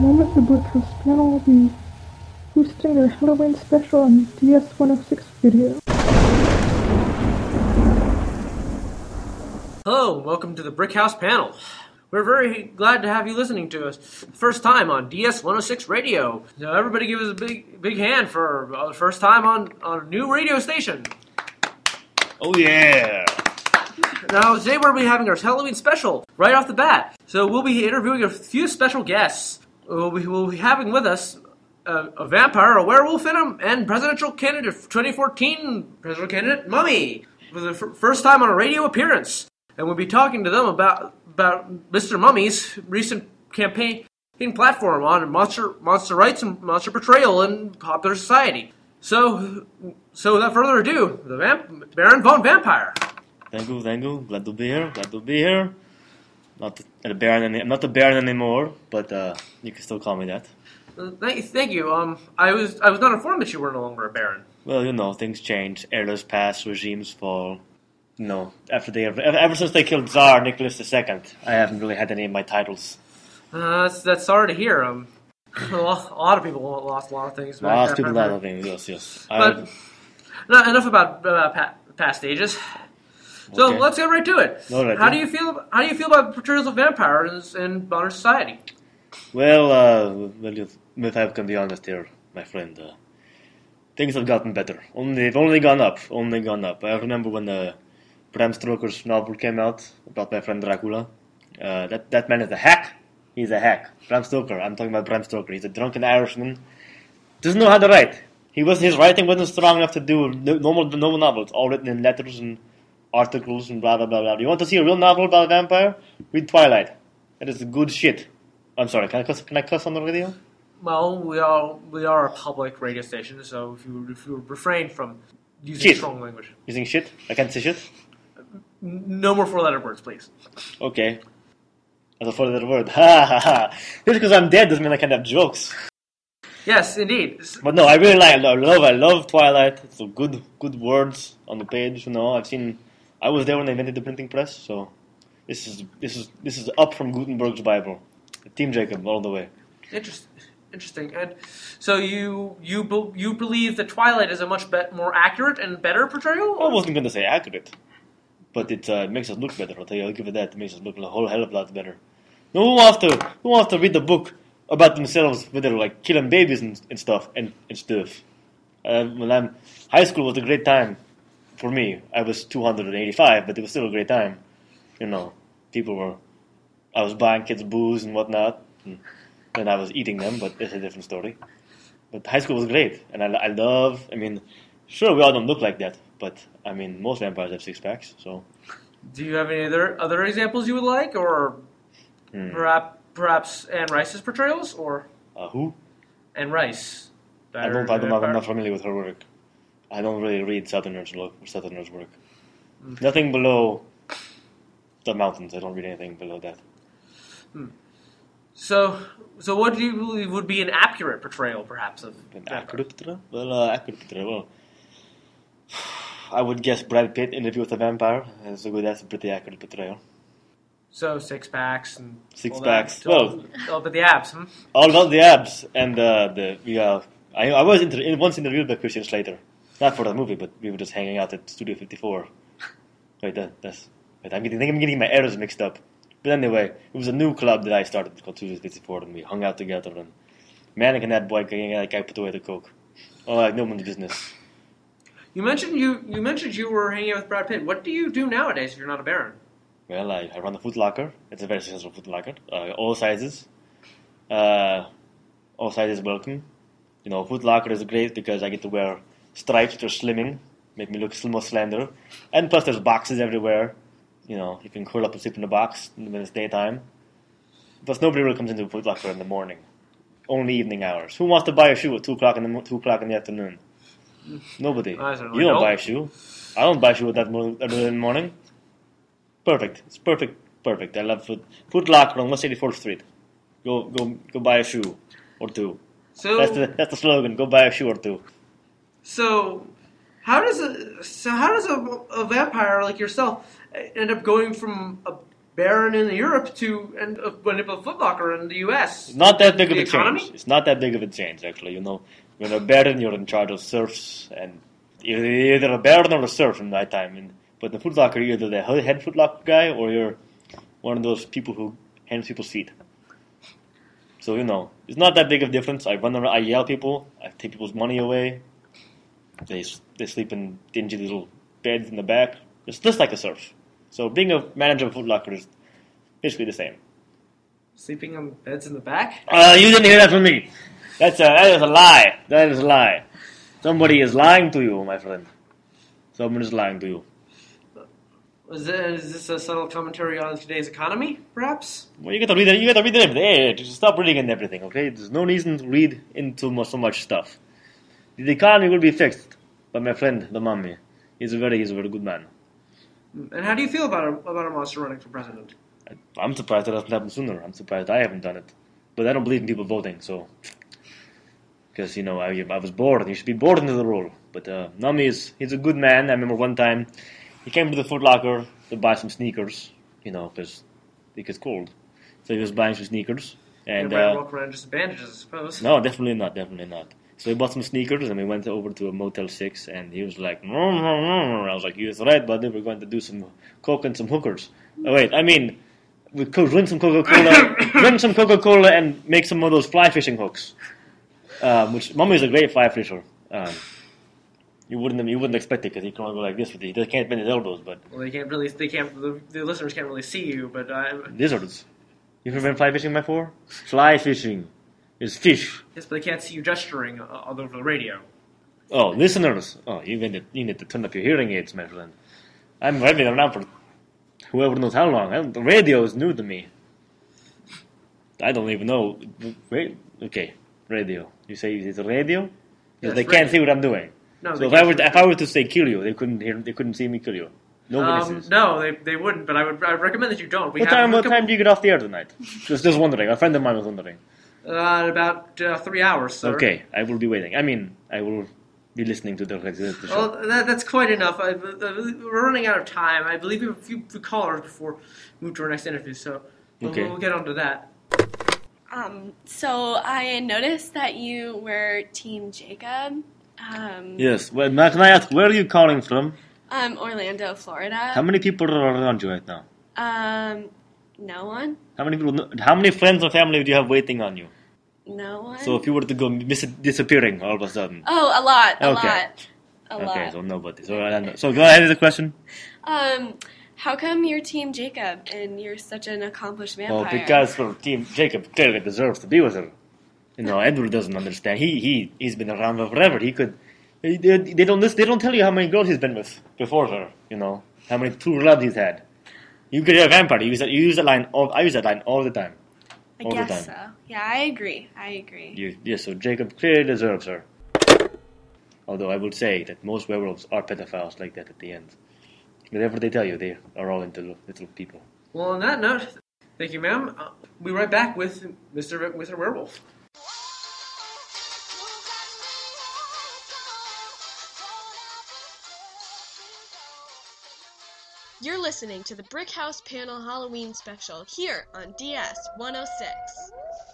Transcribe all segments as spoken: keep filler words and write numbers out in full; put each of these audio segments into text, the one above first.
moment the Brickhouse panel will be boosting their Halloween special on D S one oh six video. Hello, and welcome to the Brickhouse panel. We're very glad to have you listening to us first time on D S one oh six radio. Now everybody give us a big big hand for uh, the first time on, on a new radio station. Oh yeah! Now today we'll be having our Halloween special right off the bat. So we'll be interviewing a few special guests. We'll be, we'll be having with us a, a vampire, a werewolf in him, and presidential candidate for twenty fourteen presidential candidate Mummy for the f- first time on a radio appearance. And we'll be talking to them about about Mister Mummy's recent campaign platform on monster monster rights and monster portrayal in popular society. So, so without further ado, the vamp- Baron Von Vampire. Thank you, thank you. Glad to be here. Glad to be here. Not the Baron, any, I'm not the Baron anymore, but uh, you can still call me that. Uh, thank, thank you. Um, I was I was not informed that you were no longer a Baron. Well, you know, things change. Eras pass, regimes fall. You know, after they ever, ever since they killed Tsar Nicholas the Second, I haven't really had any of my titles. Uh, that's, that's sorry to hear. Um, a lot, a lot of people lost a lot of things. Lost people, a lot of things. Yes, yes. But not enough about uh, pa- past stages. So Okay. let's get right to it. All right, how yeah. do you feel? How do you feel about portrayals of vampires in modern society? Well, uh, well, if if I can be honest here, my friend, uh, things have gotten better. Only they've only gone up. Only gone up. I remember when uh, Bram Stoker's novel came out about my friend Dracula. Uh, that that man is a hack. He's a hack. Bram Stoker. I'm talking about Bram Stoker. He's a drunken Irishman. Doesn't know how to write. He was his writing wasn't strong enough to do no- normal normal novels, all written in letters and articles and blah blah blah blah. You want to see a real novel about a vampire? Read Twilight. That is good shit. I'm sorry. Can I cuss? Can I cuss on the radio? Well, we are we are a public radio station, so if you if you refrain from using Shit. strong language, Using shit? I can't say shit. N- no more four-letter words, please. Okay. As a four-letter word. Ha ha ha. Just because I'm dead doesn't mean I can't have jokes. Yes, indeed. But no, I really like. I love. I love Twilight. It's a good, good words on the page. You know, I've seen. I was there when they invented the printing press, so this is this is this is up from Gutenberg's Bible. Team Jacob all the way. Interesting. Interesting. And so you you be- you believe that Twilight is a much be- more accurate and better portrayal? I wasn't going to say accurate, but it uh, makes us look better. I'll tell you. I'll give it that. It makes us look a whole hell of a lot better. No, who wants to who wants to read the book about themselves where they're like killing babies and, and stuff and, and stuff? Uh, when I'm high school was a great time for me. I was two hundred eighty-five, but it was still a great time. You know, people were. I was buying kids booze and whatnot, and then I was eating them. But it's a different story. But high school was great, and I, I love. I mean, sure, we all don't look like that, but I mean, most vampires have six packs. So, Do you have any other other examples you would like, or hmm. perhaps perhaps Anne Rice's portrayals, or uh, who? Anne Rice? I don't. I don't. I'm not familiar with her work. I don't really read Southerners' work. Southerners' work. Mm. Nothing below the mountains. I don't read anything below that. Hmm. So, so what do you believe would be an accurate portrayal, perhaps, of An vampires? accurate portrayal? Well, uh, accurate portrayal. Well, I would guess Brad Pitt Interview with a Vampire. That's a good. That's a pretty accurate portrayal. So six packs and Six all packs. That, all, Well, all but the abs. Hmm? all about the abs and uh, the yeah. I I was inter- in, once interviewed by Christian Slater, not for the movie, but we were just hanging out at Studio fifty-four. Wait, that, that's wait. I'm getting. I think I'm getting my errors mixed up. But anyway, it was a new club that I started called Studio fifty-four, and we hung out together. And man, can that boy can that guy put away the coke? Oh, like no one's business. You mentioned you you mentioned you were hanging out with Brad Pitt. What do you do nowadays if you're not a Baron? Well, I, I run a Foot Locker. It's a very successful Foot Locker. Uh, all sizes. Uh, all sizes welcome. You know, Foot Locker is great because I get to wear stripes that are slimming, make me look more slender. And plus there's boxes everywhere. You know, you can curl up and sleep in the box when it's daytime. Plus nobody really comes into a Foot Locker in the morning. Only evening hours. Who wants to buy a shoe at two o'clock in the, mo- two o'clock in the afternoon? Nobody. I certainly You don't don't. buy a shoe. I don't buy a shoe at that mo- early in the morning. Perfect. It's perfect. Perfect. I love Foot Foot Locker on West eighty-fourth Street. Go go go buy a shoe or two. So That's the that's the slogan. Go buy a shoe or two. so how does a so how does a, a vampire like yourself end up going from a Baron in Europe to and uh, manipulate Foot Locker in the U S. It's not that big of The a economy? change. It's not that big of a change, actually. You know, when a baron, you're in charge of serfs, and you're either a baron or a serf in my time. And, but in the Foot Locker, you're either the head Foot Locker guy or you're one of those people who hands people's feet. So, you know, it's not that big of a difference. I run around, I yell at people, I take people's money away. They they sleep in dingy little beds in the back. It's just like a serf. So being a manager of Foot Locker is basically the same. Sleeping on beds in the back? Uh, you didn't hear that from me. That's a, that is a lie. That is a lie. Somebody is lying to you, my friend. Someone is lying to you. Is this, is this a subtle commentary on today's economy, perhaps? Well, you gotta read it. You gotta read it. Hey, just stop reading into everything, okay? There's no reason to read into much, so much stuff. The economy will be fixed by my friend, the mummy. He's a very, he's a very good man. And how do you feel about a, about a monster running for president? I'm surprised that doesn't happen sooner. I'm surprised I haven't done it. But I don't believe in people voting, so... Because, you know, I, I was born. You should be born into the role. But uh, Nami is he's a good man. I remember one time he came to the Foot Locker to buy some sneakers, you know, because it gets cold. So he was buying some sneakers. And Everybody uh, walk around just bandages, I suppose. no, definitely not, definitely not. So he bought some sneakers, and we went over to a Motel six, and he was like, no, no, no. I was like, you're right, buddy, we're going to do some coke and some hookers. Oh, wait, I mean, we could drink some Coca-Cola, drink some Coca-Cola, and make some of those fly fishing hooks. Um, which, Mummy is a great fly fisher. Um, you wouldn't you wouldn't expect it, because he can only go like this with it. He can't bend his elbows, but... Well, they can't really, they can't, the, the listeners can't really see you, but I'm... Lizards. You've ever been fly fishing before? Fly fishing is fish. Yes, but they can't see you gesturing all over the radio. Oh, listeners! Oh, you need to, you need to turn up your hearing aids, my friend. I'm, I've been around for whoever knows how long. I don't, the radio is new to me. I don't even know. Wait, okay, radio. You say it's a radio? Yes, they radio. can't see what I'm doing. No, So they if can't I were see to, what if I were to say kill you, they couldn't hear. They couldn't see me kill you. No Um, witnesses. no, they, they wouldn't, but I would I would recommend that you don't. We What have time? a What couple- time do you get off the air tonight? Just just wondering. A friend of mine was wondering. Uh, about uh, three hours, sir. Okay, I will be waiting. I mean, I will be listening to the, the the show. Well, that, that's quite enough. I, we're running out of time. I believe we have a few, few callers before we move to our next interview, so we'll, Okay. we'll get on to that. Um, so I noticed that you were Team Jacob. Um, Yes. Well, now, can I ask, where are you calling from? um, Orlando, Florida. How many people are around you right now? Um, no one. How many people? How many friends or family do you have waiting on you? No one. So if you were to go mis- disappearing all of a sudden. Oh, a lot. A Okay. lot. A Okay, lot. so nobody. So, I don't know. So go ahead with the question. Um, how come you're Team Jacob and you're such an accomplished vampire? Well, because for Team Jacob clearly deserves to be with her. You know, Edward doesn't understand. He he he's been around for forever. He could. They, they they don't list, they don't tell you how many girls he's been with before her. You know how many true loves he's had. You could be a vampire. You use that. You use that line. All, I use that line all the time. I all the guess time. so. Yeah, I agree. I agree. You, yes, so Jacob clearly deserves her. Although I would say that most werewolves are pedophiles like that at the end. Whatever they tell you, they are all into little people. Well, on that note, thank you, ma'am. Uh, we'll be right back with Mister Ve- Mister Werewolf. You're listening to the Brick House Panel Halloween Special here on D S one oh six.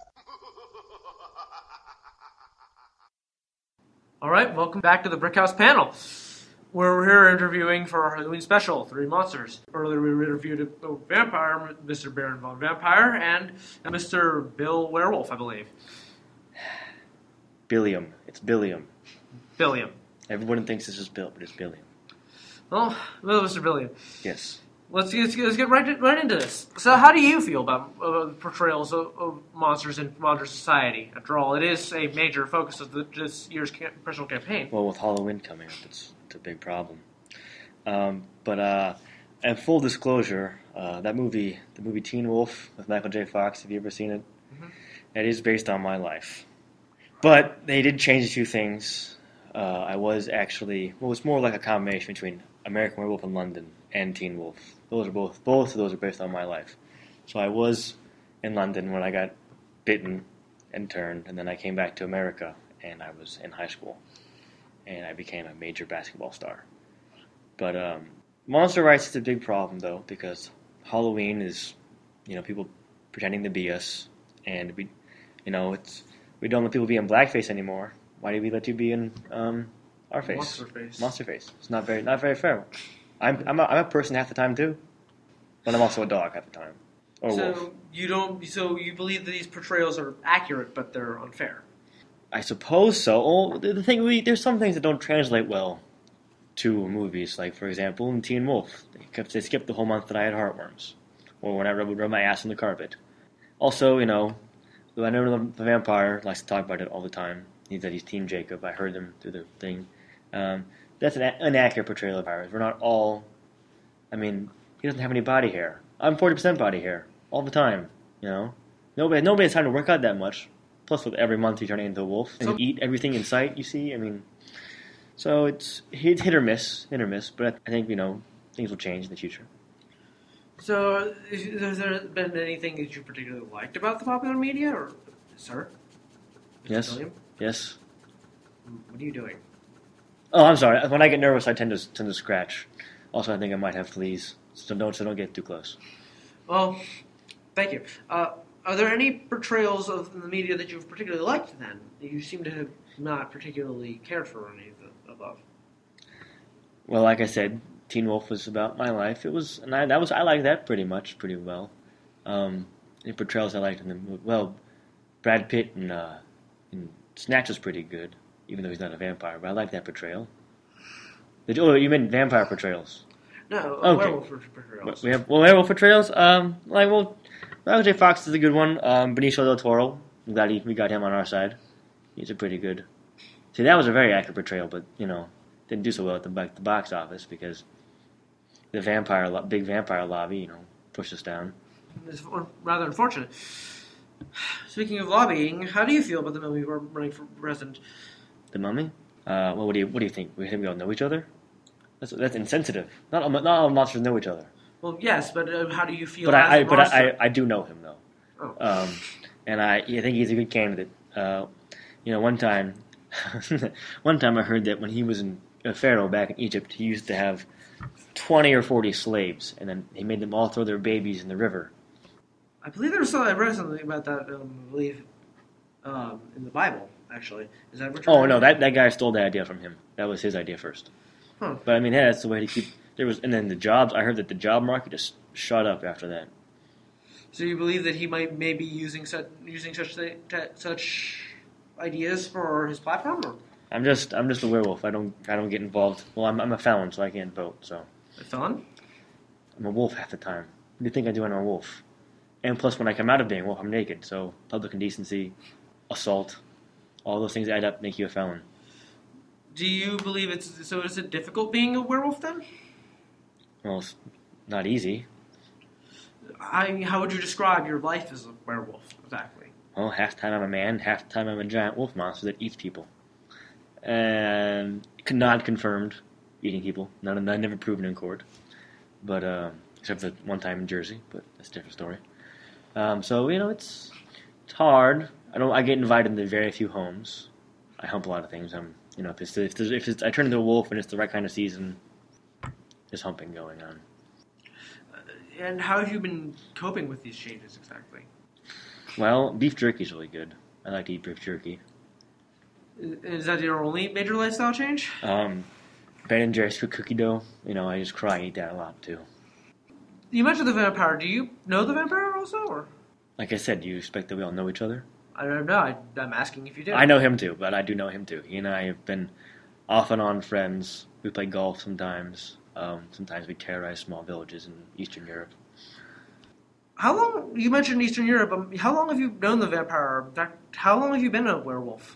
All right, welcome back to the Brickhouse panel. We're here interviewing for our Halloween special, Three Monsters. Earlier we interviewed a vampire, Mister Baron Von Vampire, and Mister Bill Werewolf, I believe. Billiam. It's Billiam. Billiam. Everyone thinks this is Bill, but it's Billiam. Well, well, Mister Billiam, Yes. let's, let's, let's get right, right into this. So how do you feel about uh, portrayals of, of monsters in modern society? After all, it is a major focus of the, this year's cam- congressional campaign. Well, with Halloween coming up, it's, it's a big problem. Um, but, uh, and full disclosure, uh, that movie, the movie Teen Wolf with Michael J. Fox, have you ever seen it? Mm-hmm. It is based on my life. But they did change a few things. Uh, I was actually, well, it's more like a combination between American Werewolf in London and Teen Wolf. Those are both, both of those are based on my life. So I was in London when I got bitten and turned, and then I came back to America, and I was in high school, and I became a major basketball star. But um, monster rights is a big problem, though, because Halloween is, you know, people pretending to be us, and we, you know, it's we don't let people be in blackface anymore. Why do we let you be in um, our face? Monster face. Monster face. It's not very not very fair. I'm I'm a, I'm a person half the time too, but I'm also a dog half the time. Or so wolf. you don't. So you believe that these portrayals are accurate, but they're unfair. I suppose so. Oh, the the thing we there's some things that don't translate well to movies. Like for example, in Teen Wolf, they, kept, they skipped the whole month that I had heartworms, or when I would rub my ass on the carpet. Also, you know, I know the, the vampire likes to talk about it all the time. He said he's Team Jacob. I heard them through the thing. Um, that's an a- inaccurate portrayal of vampires. We're not all. I mean, he doesn't have any body hair. I'm forty percent body hair all the time. You know, nobody nobody has time to work out that much. Plus, with every month you turn into a wolf and So- you eat everything in sight. You see, I mean, so it's it's hit or miss, hit or miss. But I think you know things will change in the future. So is, has there been anything that you particularly liked about the popular media, or sir? Mister Yes. William? Yes. What are you doing? Oh, I'm sorry. When I get nervous, I tend to tend to scratch. Also, I think I might have fleas, so don't so don't get too close. Well, thank you. Uh, are there any portrayals of the media that you've particularly liked? Then you seem to have not particularly cared for any of the above. Well, like I said, Teen Wolf was about my life. It was, and I that was I liked that pretty much, pretty well. Um, the portrayals I liked in the movie. Well, Brad Pitt in, uh, in Snatch was pretty good, even though he's not a vampire. But I like that portrayal. Did, oh, you meant vampire portrayals? No, Okay. werewolf portrayals. We have well, werewolf portrayals. Um, like well, Michael J. Fox is a good one. Um, Benicio del Toro. I'm glad he, we got him on our side. He's a pretty good. See, that was a very accurate portrayal, but you know, didn't do so well at the, the box office because the vampire, lo- big vampire lobby, you know, pushed us down. It's rather unfortunate. Speaking of lobbying, how do you feel about the movie we're running for president? The Mummy. Uh, well, what do you what do you think? We think we all know each other? That's that's insensitive. Not all, not all monsters know each other. Well, yes, but uh, how do you feel? But as I, I a but monster? I, I, I do know him though. Oh. Um, and I, I think he's a good candidate. Uh, you know, one time, one time I heard that when he was in a pharaoh back in Egypt, he used to have twenty or forty slaves, and then he made them all throw their babies in the river. I believe there was something I read something about that. Um, I believe um, in the Bible. Actually, is that what you're Oh no, that that guy stole that idea from him. That was his idea first. Huh. But I mean, yeah, that's the way to keep. There was, and then the jobs. I heard that the job market just shot up after that. So you believe that he might maybe using such using such th- t- such ideas for his platform, or I'm just I'm just a werewolf. I don't I don't get involved. Well, I'm I'm a felon, so I can't vote. So a felon? I'm a wolf half the time. What do you think I do when I'm a wolf? And plus, when I come out of being a wolf, I'm naked. So public indecency, assault, all those things add up, make you a felon. Do you believe it's so? Is it difficult being a werewolf then? Well, it's not easy. I how would you describe your life as a werewolf exactly? Well, half the time I'm a man, half the time I'm a giant wolf monster that eats people. And not confirmed eating people. None, none never proven in court. But uh, except for one time in Jersey, but that's a different story. Um, so you know, it's it's hard. I don't. I get invited into very few homes. I hump a lot of things. I'm, you know, if it's, if, it's, if it's, I turn into a wolf and it's the right kind of season, there's humping going on. And how have you been coping with these changes exactly? Well, beef jerky's really good. I like to eat beef jerky. Is is that your only major lifestyle change? Um, Ben and Jerry's cookie dough. You know, I just cry and eat that a lot too. You mentioned the vampire. Do you know the vampire also, or Like I said, do you expect that we all know each other? I don't know. I, I'm asking if you do. I know him too, but I do know him too. He and I have been off and on friends. We play golf sometimes. Um, sometimes we terrorize small villages in Eastern Europe. How long? You mentioned Eastern Europe. Um, how long have you known the vampire? In fact, how long have you been a werewolf?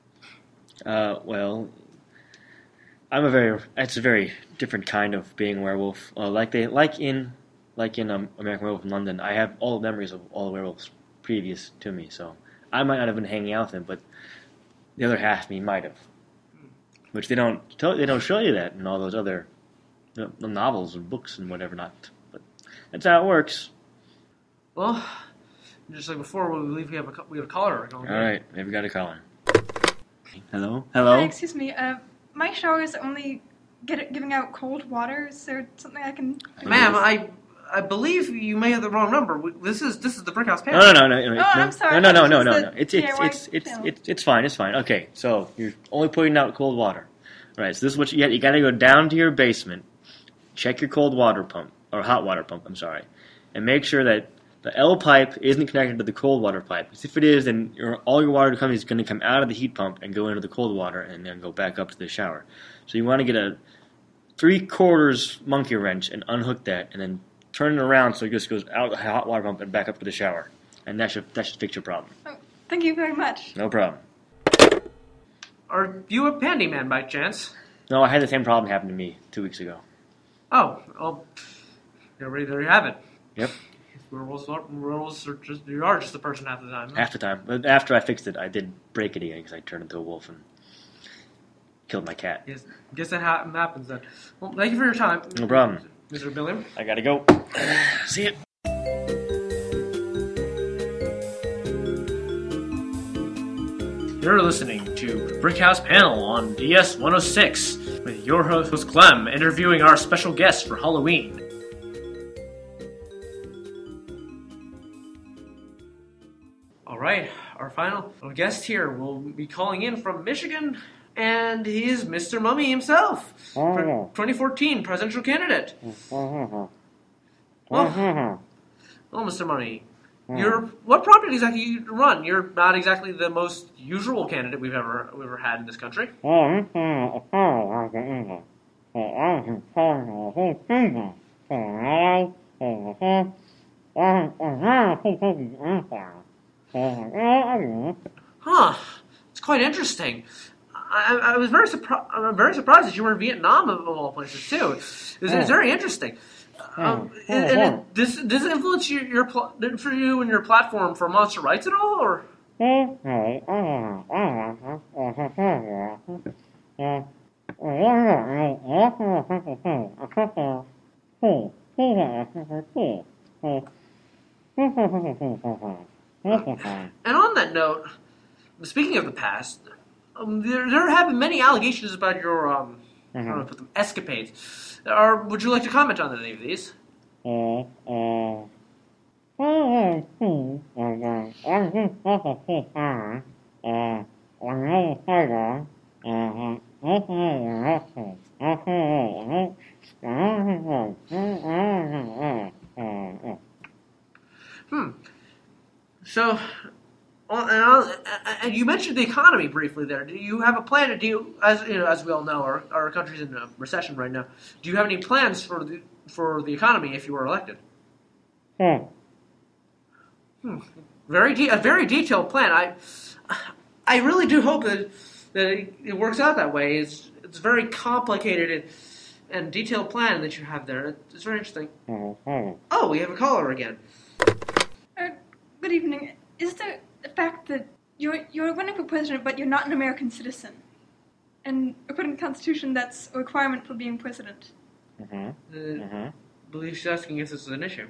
Uh, well, I'm a very. It's a very different kind of being a werewolf. Uh, like they, like in, like in um, American Werewolf in London, I have all the memories of all the werewolves previous to me. So I might not have been hanging out with them, but the other half of me might have. Which they don't. Tell, they don't show you that in all those other you know, novels and books and whatever not. But that's how it works. Well, just like before, we believe we have a co- we have a caller. All right, maybe we got a caller. Hello, hello. Hi, excuse me. Uh, my shower is only get, giving out cold water. Is there something I can? Ma'am, I I believe you may have the wrong number. We- This is this is the Brick House panel. No, no, no, no, no. Oh, no, I'm sorry. No, no, no, I no, thought no, this no. was It's the it's D I Y it's it's panel. it's it's fine. It's fine. Okay, so you're only putting out cold water. All right. So this is what you got. You got to go down to your basement, check your cold water pump or hot water pump. I'm sorry, and make sure that the L pipe isn't connected to the cold water pipe. Because if it is, then your, all your water coming is going to come out of the heat pump and go into the cold water and then go back up to the shower. So you want to get a three quarters monkey wrench and unhook that, and then turn it around so it just goes out of the hot water pump and back up to the shower. And that should that should fix your problem. Oh, thank you very much. No problem. Are you a handyman by chance? No, I had the same problem happen to me two weeks ago. Oh, well, there, there you have it. Yep. Werewolves are, werewolves are just, you are just the person half the time. Half the time. But after I fixed it, I did break it again because I turned into a wolf and killed my cat. Yes, guess that ha- happens then. Well, thank you for your time. No problem. Mister Billiam. I gotta go. See it. You're listening to Brick House Panel on D S one oh six with your host Clem interviewing our special guest for Halloween. All right, our final guest here will be calling in from Michigan, and he is Mister Mummy himself, for twenty fourteen presidential candidate. Well, well, Mister Mummy, you're what prompted exactly you to run? You're not exactly the most usual candidate we've ever we've ever had in this country. Huh? It's quite interesting. I, I was very surprised. I'm very surprised that you were in Vietnam of all places too. It's, it's very interesting. Um, and, and it, does does it influence your, your pl- for you and your platform for monster rights at all, or? And on that note, speaking of the past, um, there, there have been many allegations about your um, I don't know how to put them, escapades. Or would you like to comment on any of these? Hmm. So, well, and, I'll- and you mentioned the economy briefly there. Do you have a plan to deal, as you know, as we all know, our, our country's in a recession right now. Do you have any plans for the for the economy if you were elected? Hmm. Very de- a very detailed plan. I I really do hope that that it, it works out that way. It's it's a very complicated and, and detailed plan that you have there. It's very interesting. Oh, we have a caller again. Uh, good evening. Is the the fact that you're you're running for president, but you're not an American citizen, and according to the Constitution, that's a requirement for being president? Uh, I believe she's asking if this is an issue.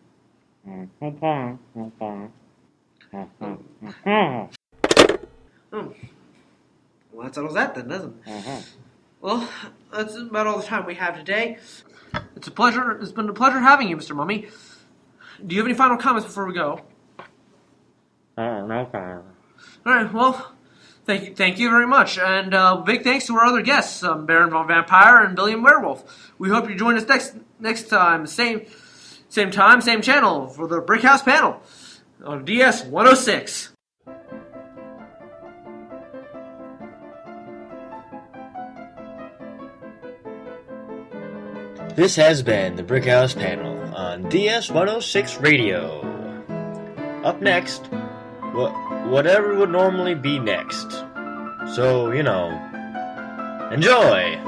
Oh. Well, that settles that then, doesn't it? Well, that's about all the time we have today. It's a pleasure. It's been a pleasure having you, Mister Mummy. Do you have any final comments before we go? All right. Well, thank you. Thank you very much, and uh, big thanks to our other guests, um, Baron von Vampire and Billiam Werewolf. We hope you join us next next time, same same time, same channel for the Brick House panel on D S one oh six. This has been the Brick House panel on D S one oh six Radio. Up next, wh- whatever would normally be next. So, you know, enjoy!